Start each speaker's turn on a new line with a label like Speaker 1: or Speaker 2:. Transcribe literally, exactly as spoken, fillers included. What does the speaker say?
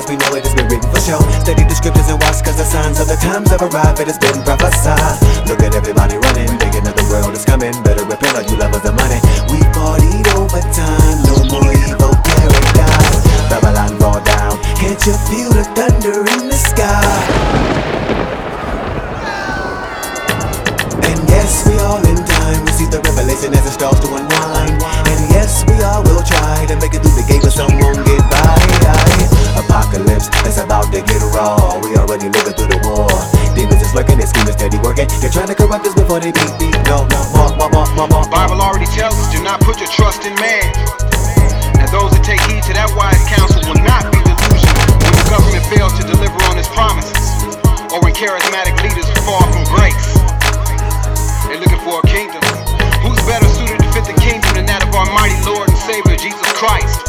Speaker 1: cause we know it has been written for show. Study the scriptures and watch cause the signs of the times have arrived. It has been prophesied. Look at everybody running, thinking that the world is coming. Better repent all you lovers of money. We partied overtime, no more evil paradise. Babylon fall down, can't you feel the thunder in the sky? And yes, we all in time, we see the revelation as it starts to unwind. And yes, we all will try to make it through the gate, but some won't get by. Apocalypse, it's about to get raw. We already living through the war. Demons is lurking, their scheming steady working. They're trying to corrupt us before they beat, beat. No, no, more, more, more, more, more.
Speaker 2: Bible already tells us, do not put your trust in man. And those that take heed to that wise counsel will not be delusional when the government fails to deliver on its promises, or when charismatic leaders fall from grace. They're looking for a kingdom. Who's better suited to fit the kingdom than that of our mighty Lord and Savior Jesus Christ?